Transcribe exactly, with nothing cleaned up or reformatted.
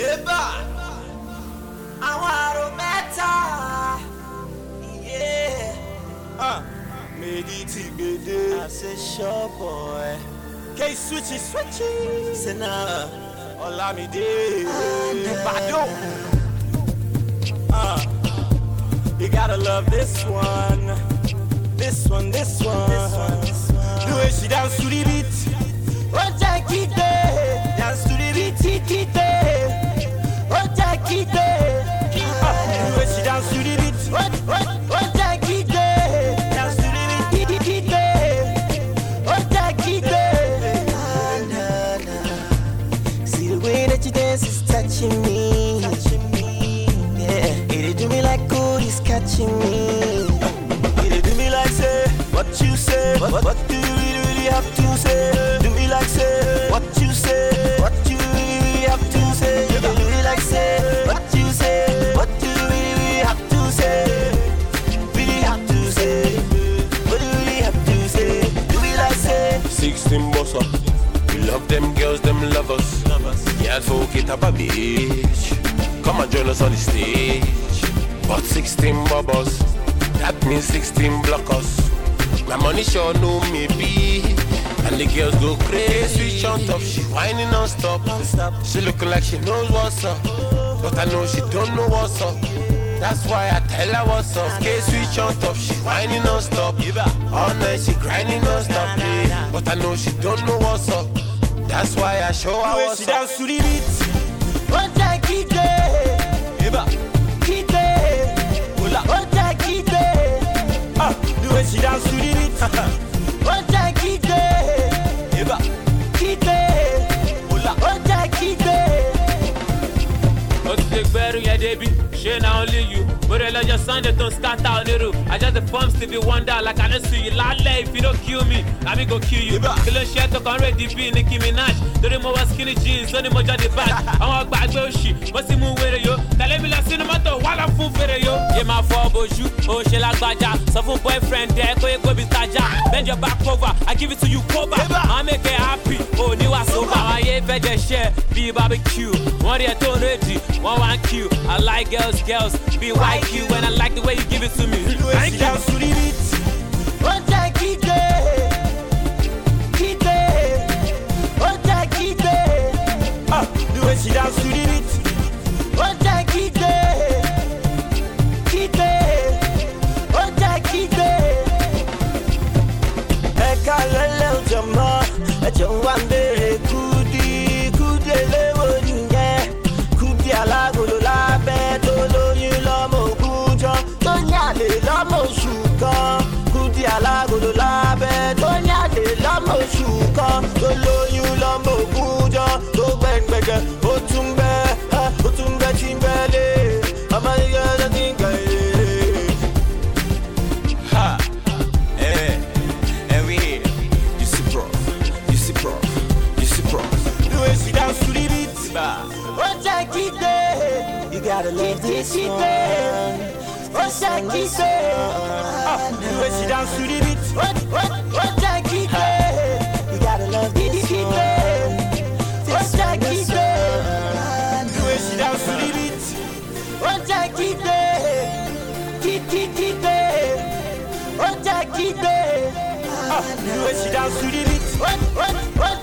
Eba, I want better. Yeah. Uh, made it good. I say, sure boy. K switchy switchy. Say nah. Olamide. Bado. Uh, you gotta love this one. This one, this one. This one, this one. The way she dance to the beat. Oh, Jackie Day. Dance to the beat. Titi Day. Oh, Jackie Day. The way she dance to the beat. What, what, oh, Jackie Day. Dance to the beat. Titi Day. Oh, Jackie Day. See the way that you dance is touching me. Touching me. Yeah. It do me like good is catching me. It do me like say what you say. What, what, what do you really, really have to say? Do me like say what you say. What you really, really have to say? You do me like say what you say. What do you really, really have to say? Really have to say. What do you really have to say? Do me like say sixteen boss up. We love them girls, them lovers. Yeah, folk it up a bitch. Come and join us on the stage. But sixteen bubbles, that means sixteen blockers. My money sure know me be. And the girls go crazy, switch on top. She whining non-stop. She looking like she knows what's up, but I know she don't know what's up. That's why I tell her what's up. K-switch on top, she whining non-stop. All night she grinding non-stop, yeah. But I know she don't know what's up. That's why I show her what's up. She dance to the beat. One time keep it. Keep it. One time keep it. Ah, the way she dance to the beat. One time keep it. Keep it. One time keep it. What's the better, yeah, baby? She not only you, but I love your son that don't start out the roof. I just the forms to be wonder like I don't see you. Lale, if you don't kill me, I me go kill you. Kill a shit to already be Nicki Minaj. Don't more skinny jeans, don't more just the back. I want back go shit. What's the move with you? Tell me la cinema to while I'm full for you. Yeah, my four boju. Oh, she like baja. So for boyfriend there, go go be staja. Bend your back over. I give it to you cover. I make it happy. Oh, new was over. I ain't fed the share. Be barbecue. One day I told ready. One one Q. I like girls, girls. Be white Q. And I like the way you give it to me. Thank you. Dance to the beat. One time keep it. Keep it. One time keep it. Ah, the way she dance to the beat. One time keep it. Keep it. One time keep it. Eka lele ujama. Ejo wambere kudi kudi lewo niye. Kudi alagolo labe toloyin lomo kujo. Tonyale lomo shukan. Kudi alagolo labe tonyale lomo shukan. Toloyin lomo kujo. To gbengbege otumbe otumbe timbele. Amaya da tinga. Ha, eh, and we here. You see bro, you see bro, you see bro. The way she dance to the beat. One time keep it. You gotta love this one. One time keep it. Ah, the way she dance to the beat. One, one, one time keep it. You gotta love this one. One time keep it. The way she dance to the beat. One time keep it. Keep, keep, keep it. One time keep it. Ah, the way she dance to the beat. One, one, one